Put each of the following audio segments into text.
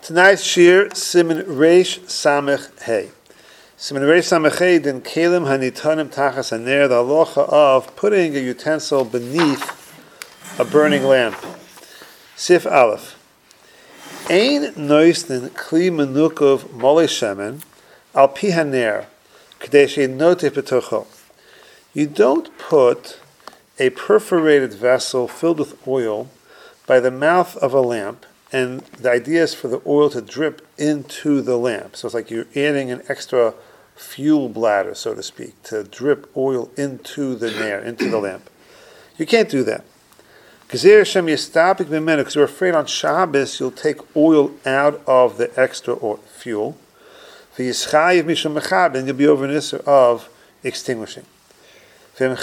Tonight's shir, Siman Reish Samech Hey. Siman Reish Samech Hey, din kelim hanitanim tachas haner, the halacha of putting a utensil beneath a burning lamp. Sif Aleph. Ein noisten kli menukov mole shemen al pi haner, k'dei she'note betocho. You don't put a perforated vessel filled with oil by the mouth of a lamp, and the idea is for the oil to drip into the lamp. So it's like you're adding an extra fuel bladder, so to speak, to drip oil into the nair, into the lamp. You can't do that. Because you're afraid on Shabbos you'll take oil out of the extra fuel. And you'll be over an issue of extinguishing. But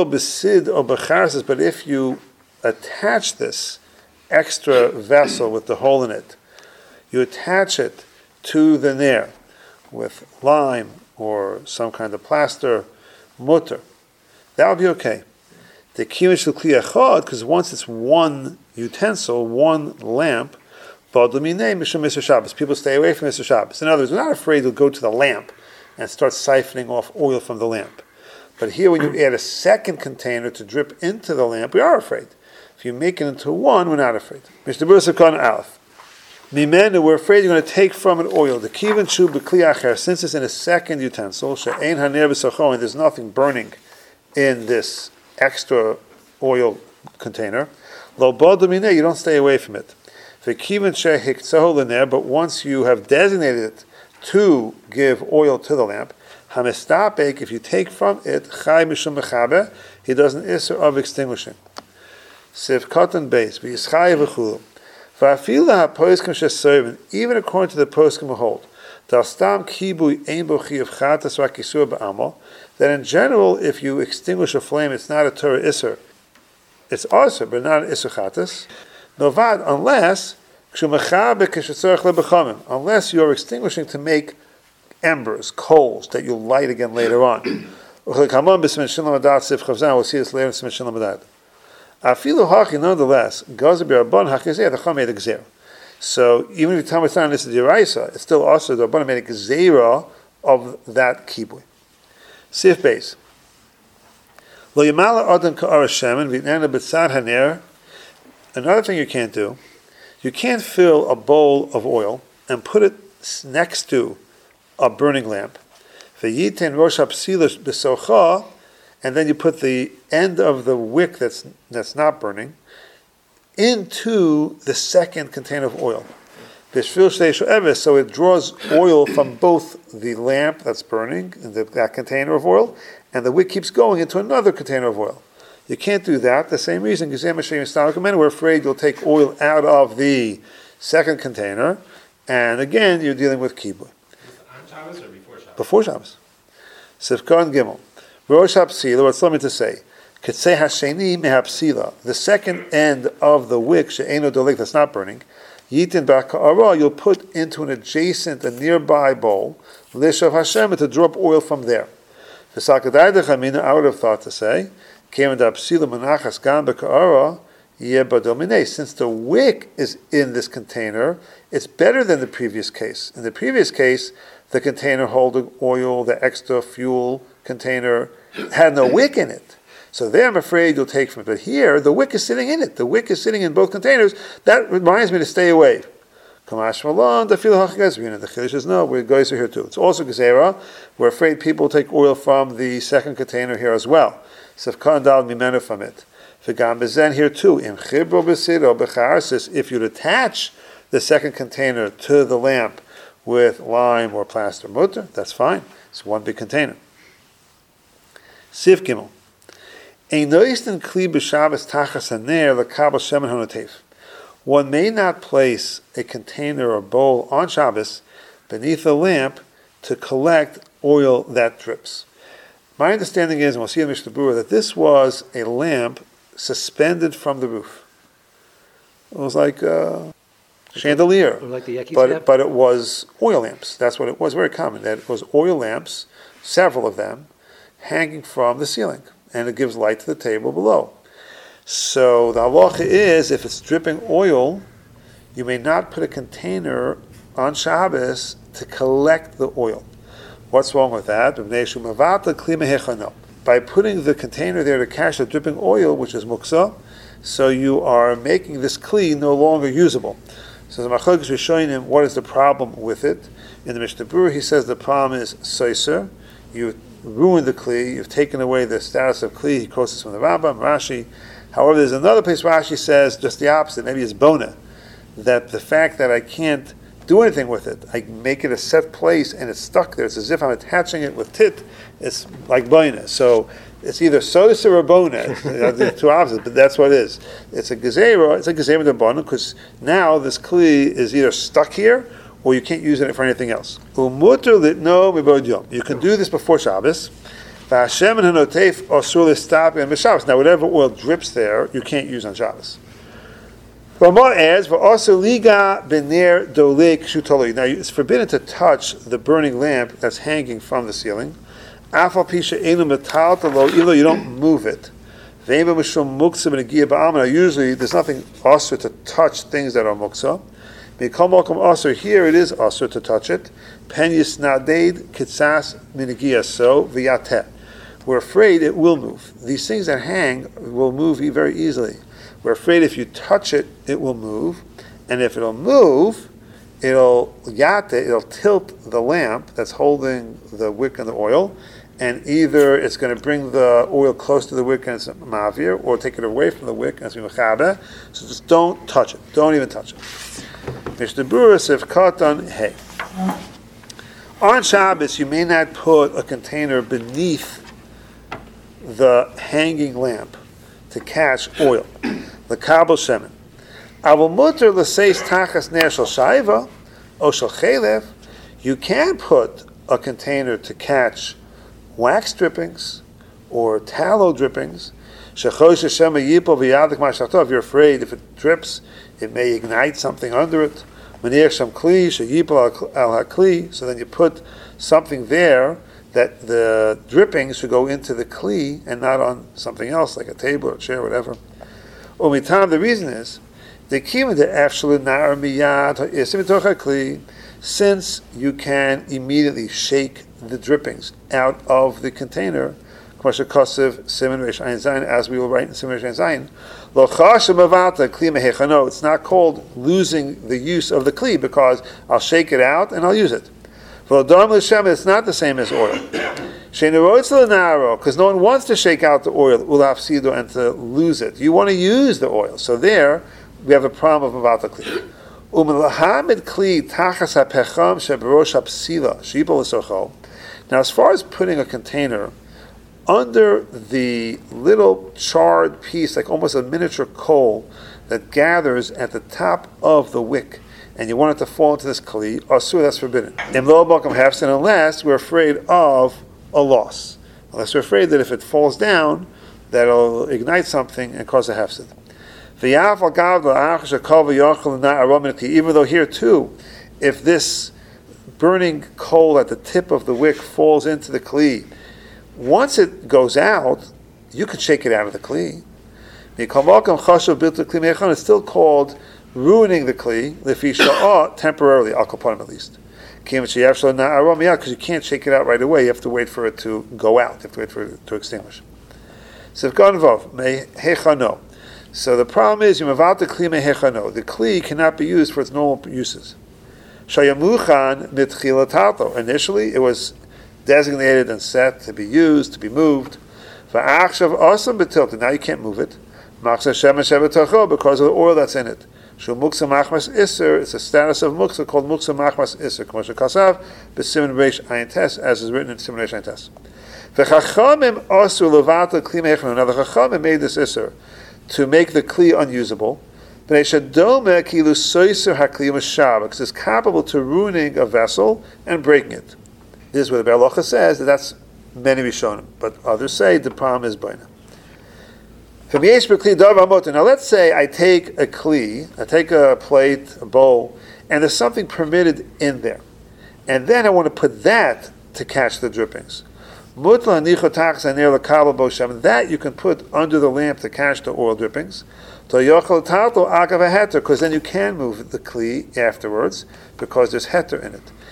if you attach this extra vessel with the hole in it, you attach it to the nair with lime or some kind of plaster, mutter, that'll be okay. The because once it's one utensil, one lamp, people stay away from Mr. Shabbos. In other words, we're not afraid to go to the lamp and start siphoning off oil from the lamp. But here, when you add a second container to drip into the lamp, we are afraid. If you make it into one, we're not afraid. Mishnah Berurah Sekon Aleph. Mimenu, we're afraid you're going to take from it oil. The kivan shu b'kli acher, since it's in a second utensil, she'ein haner b'socho, and there's nothing burning in this extra oil container. Lo bodu mineh, you don't stay away from it. The kivan she'hiktzahu l'ner, but once you have designated it to give oil to the lamp, hamestapek, if you take from it chay mishum mechaber, he does an isser of extinguishing. Siv cotton base, v'yischai v'chulu. V'afila ha-poskim she'soivin, even according to the poskim who hold, dal stam kibui ein bo chiyuv chatas v'akisur ba'amal, that in general, if you extinguish a flame, it's not a Torah isser. It's also, but not an isser chatas. Novad, unless you're extinguishing to make embers, coals, that you'll light again later on. We'll see this later in Siman Shin. Afilu hachi, nonetheless, gazer b'rabban hachizeh, the Chacham made a gzera. So even if you tell me this is the Yeraisa, it's still also the Rabban made a gzera of that kibui. Sif base. Lo yamala adam ka'ara shemen v'nana b'tzad haner. Another thing you can't do, you can't fill a bowl of oil and put it next to a burning lamp. V'yiten rosh hapsila b'socha, and then you put the end of the wick that's not burning into the second container of oil. So it draws oil from both the lamp that's burning, that container of oil, and the wick keeps going into another container of oil. You can't do that. The same reason, we're afraid you'll take oil out of the second container, and again, you're dealing with kibui. On Shabbos or before Shabbos? Before Shabbos. Sifkan Gimel. Rosh Hapsila, what's let me to say? Ketsei Hasheni Mehapsila, the second end of the wick, She'eno Dolik, that's not burning, Yitin Ba'ka'ara, you'll put into an adjacent, a nearby bowl, Lishav Hashem, to drop oil from there. V'sakadai Dechamina, I would have thought to say, Kemen Da'apsila Menachas Gan Ba'ka'ara, Yebadil since the wick is in this container, it's better than the previous case. In the previous case, the container holding oil, the extra fuel container, had no wick in it. So there I'm afraid you'll take from it. But here, the wick is sitting in it. The wick is sitting in both containers. That reminds me to stay away. Kamash Malon, the Chiddush is no, we're going here too. It's also Gezerah. We're afraid people take oil from the second container here as well. Sefkan Dal Mimenu from it. V'gam bezen here too. Im chibro b'siro b'charsis, if you'd attach the second container to the lamp with lime or plaster mutter, that's fine. It's one big container. Sif Gimel. One may not place a container or bowl on Shabbos beneath a lamp to collect oil that drips. My understanding is, and we'll see in Mishnah Berurah, that this was a lamp suspended from the roof. It was like a chandelier, like the but it was oil lamps. That's what it was. Very common that it was oil lamps, several of them, hanging from the ceiling, and it gives light to the table below. So the halacha is, if it's dripping oil, you may not put a container on Shabbos to collect the oil. What's wrong with that? By putting the container there to catch the dripping oil, which is muksa, so you are making this kli no longer usable. So the Machlokes is showing him what is the problem with it. In the Mishnah Berurah, he says the problem is soiser. You ruined the kli. You've taken away the status of kli. He quotes this from the Rambam, Rashi. However, there's another place Rashi says just the opposite. Maybe it's bona, that the fact that I can't do anything with it, I make it a set place and it's stuck there. It's as if I'm attaching it with tit. It's like bona. So it's either soiser or bona. The two opposites, but that's what it is. It's a gezerah. It's a gezerah d'bona because now this kli is either stuck here or you can't use it for anything else. You can do this before Shabbos. Now, whatever oil drips there, you can't use on Shabbos. Ramah adds, now it's forbidden to touch the burning lamp that's hanging from the ceiling. You don't move it. Usually, there's nothing also to touch things that are muksa. Also, here it is also to touch it. We're afraid it will move. These things that hang will move very easily. We're afraid if you touch it, it will move. And if it'll move, it'll tilt the lamp that's holding the wick and the oil. And either it's going to bring the oil close to the wick and it's mavir, or take it away from the wick and it's mechaber. So just don't touch it. Don't even touch it. Mishnah Berurah Sif Katan Hey. On Shabbos, you may not put a container beneath the hanging lamp to catch oil. The kabel shemen. Avol muter l'seis tachas ner shel shaiva o shel chelev. You can put a container to catch wax drippings or tallow drippings. Shechosh Hashem yipol v'yadik ma'ashtov. If you're afraid if it drips, it may ignite something under it. Maniach sham kli sheyipol al hakli. So then you put something there that the drippings should go into the kli and not on something else like a table or a chair, whatever. Umitam, the reason is the kima de afshalu nar miyad isim tocha kli, since you can immediately shake the drippings out of the container. As we will write in Siman Reish Ayin Zayin, it's not called losing the use of the kli because I'll shake it out and I'll use it. It's not the same as oil. Because no one wants to shake out the oil and to lose it. You want to use the oil. So there we have a problem of Mavata kli. Now as far as putting a container under the little charred piece, like almost a miniature coal that gathers at the top of the wick, and you want it to fall into this kli, asur, that's forbidden. Unless we're afraid of a loss. Unless we're afraid that if it falls down, that it'll ignite something and cause a hefsid. Even though here too, if this burning coal at the tip of the wick falls into the kli, once it goes out, you can shake it out of the kli. It's still called ruining the kli, temporarily, al kapanim at least. Because you can't shake it out right away. You have to wait for it to go out. You have to wait for it to extinguish. So the problem is, the kli cannot be used for its normal uses. Initially, it was designated and set to be used, to be moved. Now you can't move it because of the oil that's in it. It's a status of muksa called muksa machmas iser, as is written in Siman Reish Ayin Tes. Now the Chachamim made this iser to make the kli unusable, because it's capable to ruining a vessel and breaking it. This is where the Be'alacha says that that's many Rishonim, but others say the problem is baina. Now let's say I take a kli, I take a plate, a bowl, and there's something permitted in there. And then I want to put that to catch the drippings. That you can put under the lamp to catch the oil drippings. Because then you can move the kli afterwards, because there's heter in it.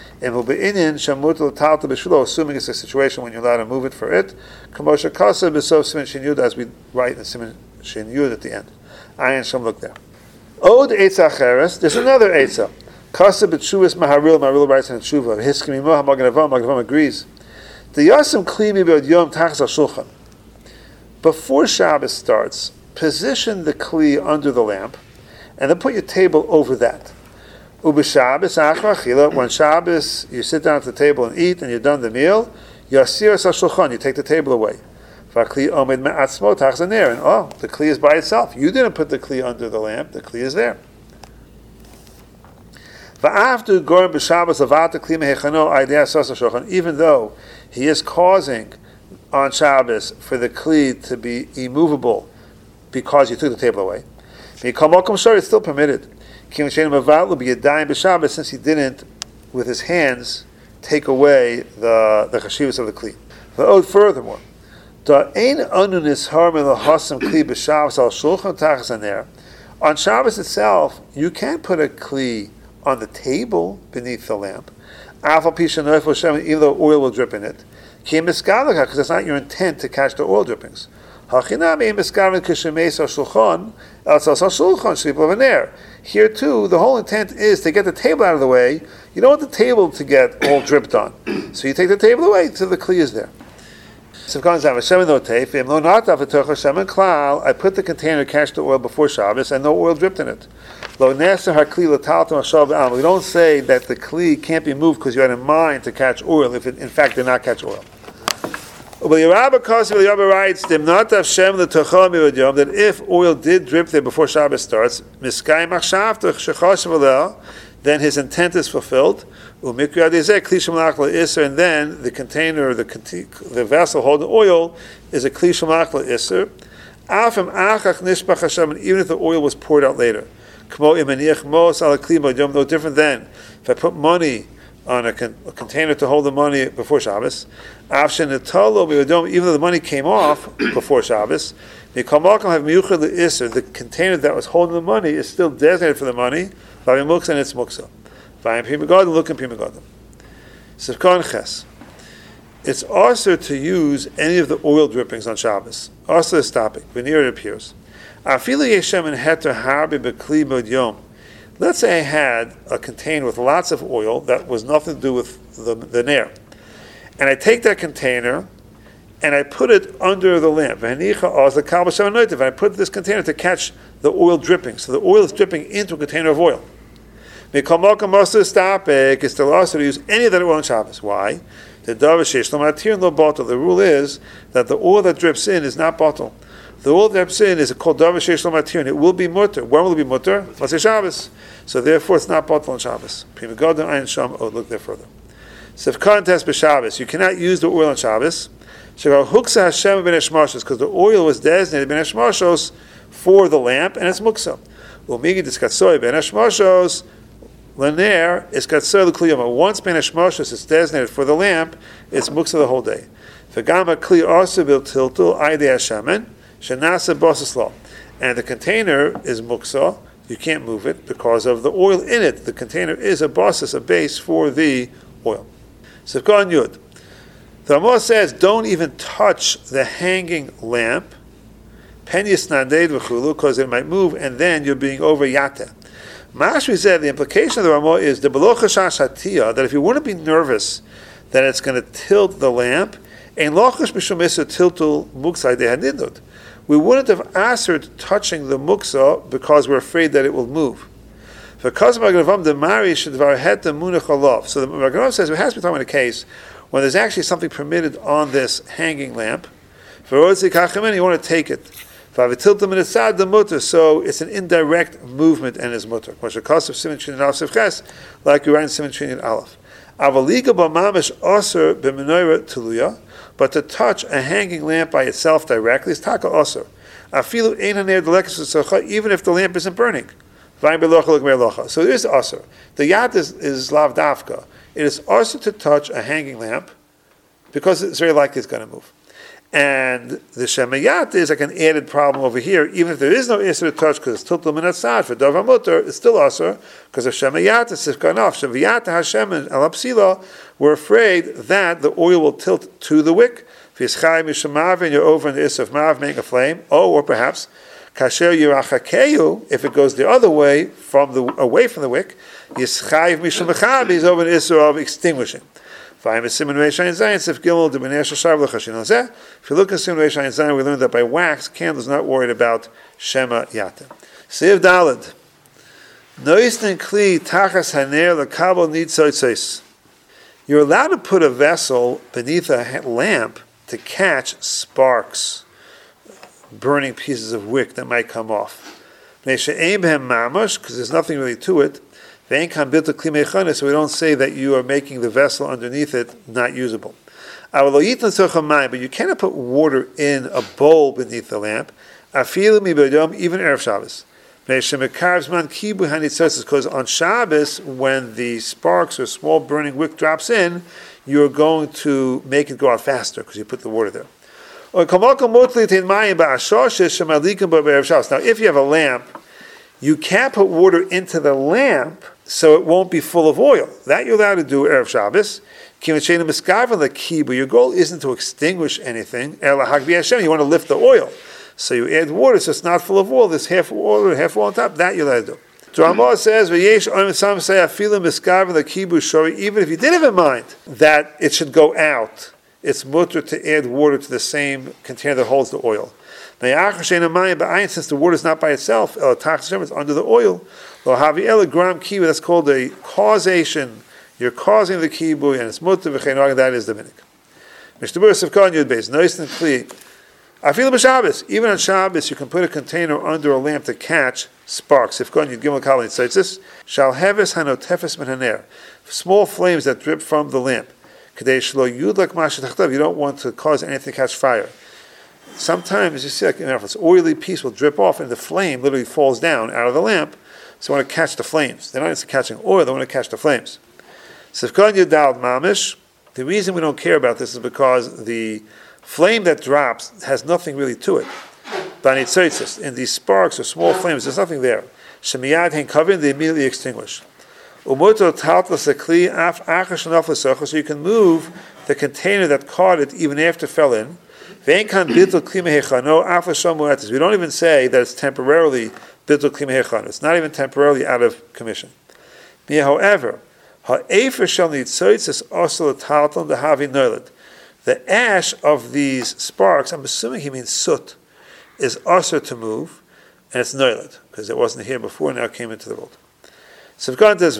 Assuming it's a situation when you're allowed to move it for it, as we write in Siman Shin Yud at the end. Ayin Sham, look there. Od Eitzah Cheres, there's another Eitzah. Kasa b'tshuvas Maharil writes in Tshuva, Hiskimimo HaMagnavam agrees. The Yasim Klimi B'od Yom Tachas HaShulchan. Before Shabbos starts, position the kli under the lamp, and then put your table over that. Ub'Shabbos Achar Achila, when Shabbos you sit down at the table and eat, and you're done the meal, Yasir HaShulchan, you take the table away. V'Kli Omed Me'atzmo Tachas HaNer, and the kli is by itself. You didn't put the kli under the lamp, the kli is there. Even though he is causing on Shabbos for the kli to be immovable because you took the table away, it's still permitted. Since he didn't, with his hands, take away the chashivas of the kli. Furthermore, on Shabbos itself, you can't put a kli on the table beneath the lamp, even though oil will drip in it, because it's not your intent to catch the oil drippings. Here too, the whole intent is to get the table out of the way. You don't want the table to get all dripped on. So you take the table away so the kli is there. I put the container to catch the oil before Shabbos, and no oil dripped in it. We don't say that the kli can't be moved because you had in mind to catch oil if it in fact did not catch oil. The Rabbi writes that if oil did drip there before Shabbos starts, then his intent is fulfilled. And then the container, the vessel holding oil, is a kli shemach la'isr. Even if the oil was poured out later. No different than if I put money on a container to hold the money before Shabbos, even though the money came off before Shabbos, the container that was holding the money is still designated for the money, and it's muksa. It's also to use any of the oil drippings on Shabbos. Also this topic, veneer it appears. Let's say I had a container with lots of oil that was nothing to do with the nair. And I take that container and I put it under the lamp. And I put this container to catch the oil dripping. So the oil is dripping into a container of oil. It's still also to use any of that oil on Shabbos. Why? The rule is that the oil that drips in is not bottle. The oil that drips in is called davar sheish lo matir, and it will be mutter. When will it be mutter? Let's say Shabbos. So therefore, it's not bottle on Shabbos. Prima Godim Ayin Sham. Look there further. Sefkan test b'Shabbos. You cannot use the oil on Shabbos. Huksa Hashem ben Eshmashos, because the oil was designated ben Eshmashos for the lamp, and it's muksa. Umigi diskatsoy ben Eshmashos. Laner is katsoy l'kliyama. Once ben Eshmashos is designated for the lamp, it's muksa the whole day. V'gama kli also bil tiltul aydei Hashemen. Shenasa bosaslo, and the container is muksa. You can't move it because of the oil in it. The container is a bosis, a base for the oil. Sefkan Yud. The Ramah says, don't even touch the hanging lamp, penyas nadeid v'chulu, because it might move, and then you're being over yata. Mashmi said the implication of the Ramah is the belocha shashatia, that if you wouldn't be nervous that it's going to tilt the lamp, ein lochash b'shomisa tiltul muksa dehanidud. We wouldn't have answered touching the muksa because we're afraid that it will move. So the Magen says it has to be talking about a case when there's actually something permitted on this hanging lamp. You want to take it. So it's an indirect movement and is mutter. Like we write in Siman Shin Aleph. But to touch a hanging lamp by itself directly is taka osur. Even if the lamp isn't burning. So it is osur. The yad is lav dafka. It is osur to touch a hanging lamp because it's very likely it's going to move. And the Shemayat is like an added problem over here. Even if there is no Isser to touch, because it's Tutul Minatzad for Davar Mutter, it's still Asr, because of Shemayat is Sifkanaf. Shemayat Hashem and Al Apsila, we're afraid that the oil will tilt to the wick. If you're Mishamav and you're over in the Isser of Mav, making a flame, or perhaps Kasher Yirachakeyu, if it goes the other way, away from the wick, Yischayiv Mishamachav is over in the Isser of extinguishing. If you look at Simon Reish Ayin Zayin, we learned that by wax, candles not worried about Shema Yata. Siv Dalad. Noisten Kli Tachas Haner L'Kabel Nitzotzos. You're allowed to put a vessel beneath a lamp to catch sparks, burning pieces of wick that might come off. Because there's nothing really to it. So we don't say that you are making the vessel underneath it not usable. But you cannot put water in a bowl beneath the lamp, even Erev Shabbos. Because on Shabbos, when the sparks or small burning wick drops in, you're going to make it go out faster because you put the water there. Now, if you have a lamp, you can't put water into the lamp so it won't be full of oil. That you're allowed to do Erev Shabbos. Your goal isn't to extinguish anything. You want to lift the oil. So you add water so it's not full of oil. There's half water, half oil on top. That you're allowed to do. Ramah says, some say, even if you did have in mind that it should go out, it's mutter to add water to the same container that holds the oil. Since the water is not by itself, it's under the oil. That's called a causation. You're causing the kibui, and it's mutter v'chein, that is the minik. Mishtabur Sivkon Yud Beis, nice and clear. I feel b'Shabbos. Even on Shabbos, you can put a container under a lamp to catch sparks. Sivkon Yud Gimel Kal Nitzaitzis. Shal heves hanotefes min haner. Small flames that drip from the lamp. Kadei shlo yudlak mashet. You don't want to cause anything to catch fire. Sometimes you see, like, this oily piece will drip off, and the flame literally falls down out of the lamp. So they want to catch the flames. They're not just catching oil; they want to catch the flames. Sivkon Yud Dal Mamish. The reason we don't care about this is because the flame that drops has nothing really to it. In these sparks or small flames, there's nothing there. Shemiyad hein kavin, they immediately extinguish. So you can move the container that caught it even after it fell in. We don't even say that it's temporarily bitul kli mehechano. It's not even temporarily out of commission. However, the ash of these sparks, I'm assuming he means soot, is usher to move, and it's noiled, because it wasn't here before, now it came into the world. So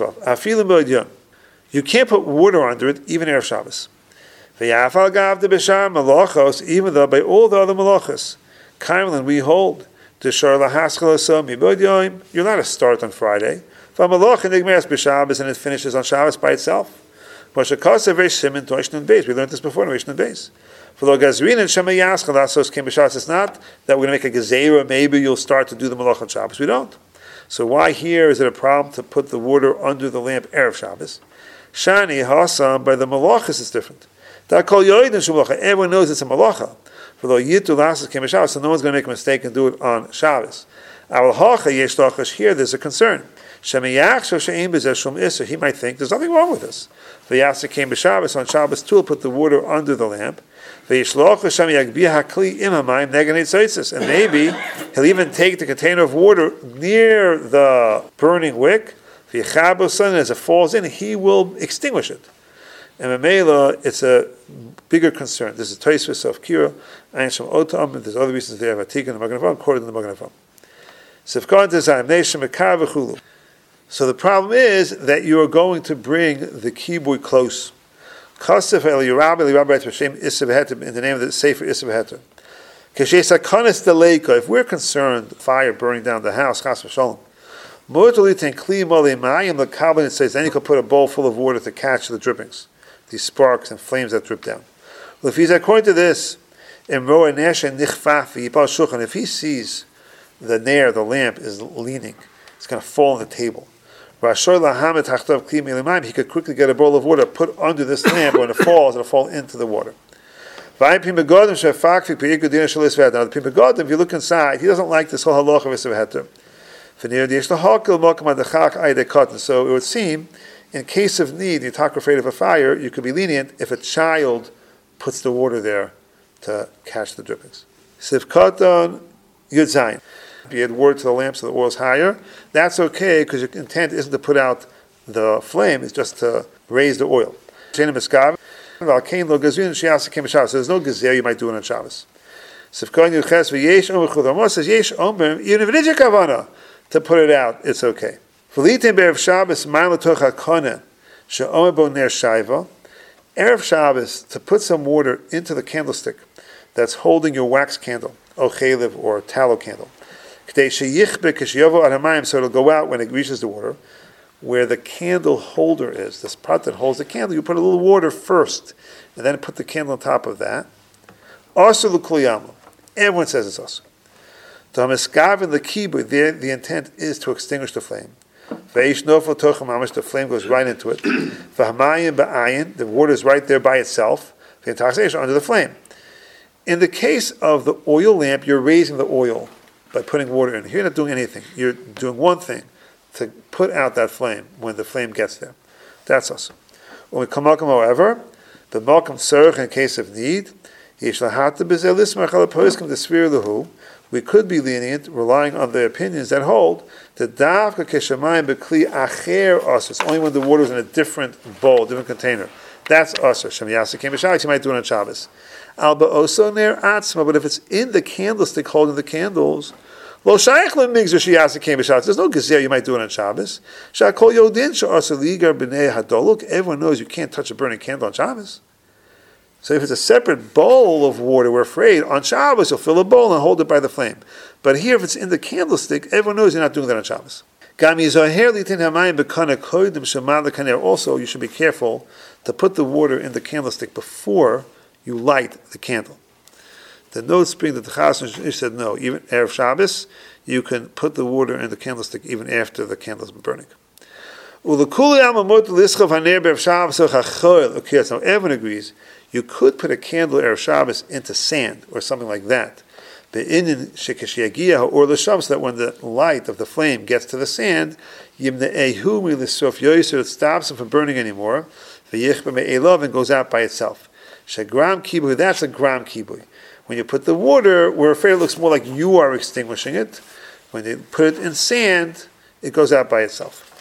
you can't put water under it, even Erev Shabbos. Even though by all the other malachas, Kaimlin, we hold, you're not to start on Friday, and it finishes on Shabbos by itself. We learned this before in Rishon Beis. It's not that we're going to make a gezerah, maybe you'll start to do the malach on Shabbos. We don't. So why here is it a problem to put the water under the lamp Erev Shabbos? Shani Hasam, by the malachas is different. Everyone knows it's a malacha. So no one's going to make a mistake and do it on Shabbos. Here there's a concern. He might think there's nothing wrong with this. Came Shabbos on Shabbos too, put the water under the lamp. And maybe he'll even take the container of water near the burning wick. And as it falls in, he will extinguish it. And Mamela, it's a bigger concern. This is Tosfos of Kira, Ayin Shem Otam, and there's other reasons there. Vatik and the Magen Avraham, quoted in the Magen Avraham. So the problem is that you are going to bring the kibui close. In the name of the Sefer Issav Heter. If we're concerned, fire burning down the house, Chas v'sholom, it says, then you can put a bowl full of water to catch the drippings, these sparks and flames that drip down. Well, if he's according to this, if he sees the lamp is leaning, it's going to fall on the table. He could quickly get a bowl of water, put under this lamp. When it falls, it'll fall into the water. Now, the Pri Megadim, if you look inside, he doesn't like this whole halacha of Isser Heter. So it would seem, in case of need, you're afraid of a fire, you could be lenient if a child puts the water there to catch the drippings. Sivkaton Yud Zayin. If you add water to the lamp so the oil's higher, that's okay because your intent isn't to put out the flame, it's just to raise the oil. So there's no gezer you might do it on Shabbos. Even if it is your kavana to put it out, it's okay. Erev Shabbos, to put some water into the candlestick that's holding your wax candle, ochelev or tallow candle. So it'll go out when it reaches the water. Where the candle holder is, this part that holds the candle, you put a little water first, and then put the candle on top of that. Also l'kulyama. Everyone says it's also. The intent is to extinguish the flame. The flame goes right into it. The water is right there by itself. Under the flame. In the case of the oil lamp, you're raising the oil by putting water in. You're not doing anything. You're doing one thing, to put out that flame when the flame gets there. That's awesome. When we come malkum, however, the malkum tzarich in case of need, we could be lenient, relying on the opinions that hold that davka keshamayim bekli acher aser. It's only when the water is in a different bowl, different container. That's aser. Shem yasa came b'Shabbos. You might do it on Shabbos. Alba oso ner atzma. But if it's in the candlestick holding the candles, lo shaykh lemigzer sheyasa came b'Shabbos. There's no gezer. You might do it on Shabbos. Shakol yodin she'aser ligar b'nei hadoluk. Everyone knows you can't touch a burning candle on Shabbos. So if it's a separate bowl of water, we're afraid on Shabbos you'll fill a bowl and hold it by the flame. But here, if it's in the candlestick, everyone knows you're not doing that on Shabbos. Also, you should be careful to put the water in the candlestick before you light the candle. The notes bring that the Chassan said no, even Erev Shabbos, you can put the water in the candlestick even after the candle's been burning. Now, everyone agrees you could put a candle Erev Shabbos into sand or something like that. So that when the light of the flame gets to the sand, it stops it from burning anymore, and goes out by itself. That's a gram kibui. When you put the water, we're afraid it looks more like you are extinguishing it. When you put it in sand, it goes out by itself.